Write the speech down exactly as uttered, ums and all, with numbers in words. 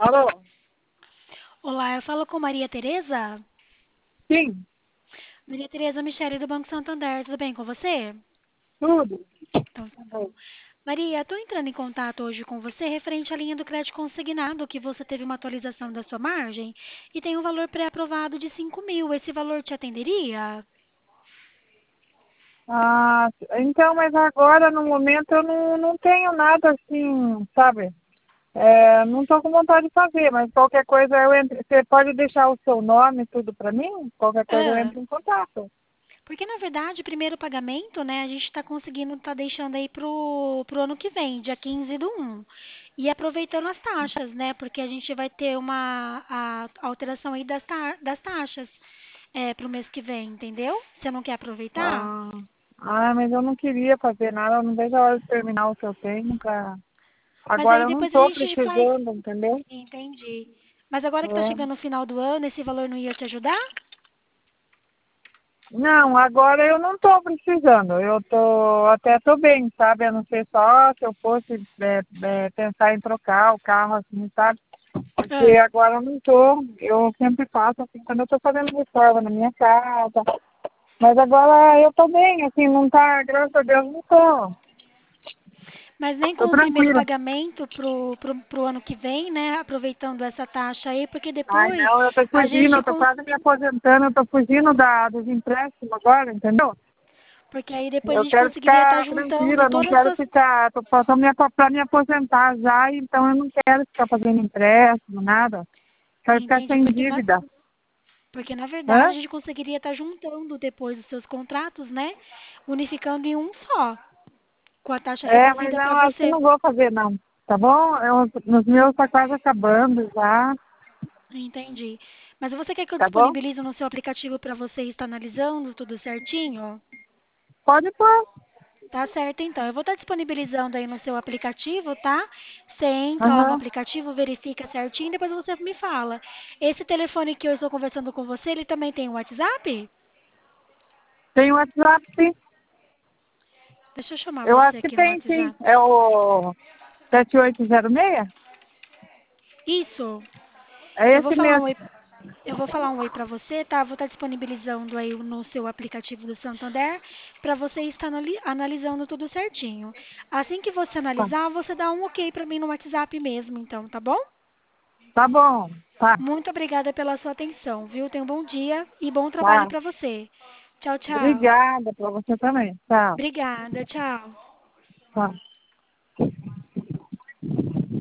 Alô? Olá, eu falo com Maria Tereza. Sim, Maria Tereza Michele do Banco Santander, tudo bem com você? tudo. Então tá bom. Maria, estou entrando em contato hoje com você referente à linha do crédito consignado, que você teve uma atualização da sua margem e tem um valor pré-aprovado de cinco mil. Esse valor te atenderia? Ah, então, mas agora no momento eu não, não tenho nada assim, sabe? É, não estou com vontade de fazer, mas qualquer coisa eu entro. Você pode deixar o seu nome e tudo para mim? Qualquer coisa eu Ah, entro em contato. porque na verdade o primeiro pagamento, né, a gente está conseguindo, tá deixando aí pro, pro ano que vem, dia quinze do um. E aproveitando as taxas, né, porque a gente vai ter uma a alteração aí das, ta- das taxas é, pro mês que vem, entendeu? Você não quer aproveitar? Ah, ah, mas eu não queria fazer nada, eu não vejo a hora de terminar o que eu tenho pra... Mas Agora aí eu não depois a estou gente faz. precisando, entendeu? Entendi. Mas agora que tá É. chegando o final do ano, esse valor não ia te ajudar? Não, agora eu não estou precisando. Eu tô até estou bem, sabe? A não ser só se eu fosse é, é, pensar em trocar o carro, assim, sabe? Porque Ah, agora eu não estou. Eu sempre faço assim, quando eu estou fazendo reforma na minha casa. Mas agora eu estou bem, assim, não tá, graças a Deus, não estou. mas nem Estou com o primeiro tranquila. pagamento pro, pro, pro ano que vem, né? Aproveitando essa taxa aí, porque Ai, depois não, eu estou a fugindo, eu gente estou cons... quase me aposentando, eu estou fugindo da, dos empréstimos agora, entendeu? porque aí depois a Eu gente quero conseguiria estar ficar juntando tranquila, não todas as quero suas. ficar, estou faltando para me aposentar já, então eu não quero ficar fazendo empréstimo, nada. Quero ficar Entende? sem Porque na, dívida. porque na verdade Hã? a gente conseguiria estar juntando depois os seus contratos, né? Unificando em um só, com a taxa É, mas reduzida eu para acho que você. não vou fazer não, tá bom? Eu, os meus está quase acabando já, Entendi. Mas você quer que eu tá bom? disponibilize no seu aplicativo para você estar analisando tudo certinho? Pode pôr. Tá certo, então. Eu vou estar disponibilizando aí no seu aplicativo, tá? Você entra lá no Aham. aplicativo, verifica certinho, depois você me fala. Esse telefone que eu estou conversando com você, ele também tem o WhatsApp? Tem o WhatsApp, sim. Deixa eu chamar Eu você acho que aqui no tem, sim. WhatsApp. É o sete oito zero seis. Isso. É Eu vou esse falar um mesmo. oi, eu vou falar um oi para você, tá? Vou estar disponibilizando aí no seu aplicativo do Santander para você estar anali- analisando tudo certinho. Assim que você Tá, analisar, você dá um ok para mim no WhatsApp mesmo, então, tá bom? tá bom, tá, Muito obrigada pela sua atenção, viu? Tenha um bom dia e bom trabalho tá. para você. Tchau, tchau. Obrigada para você também. Tchau, Obrigada, tchau. tchau.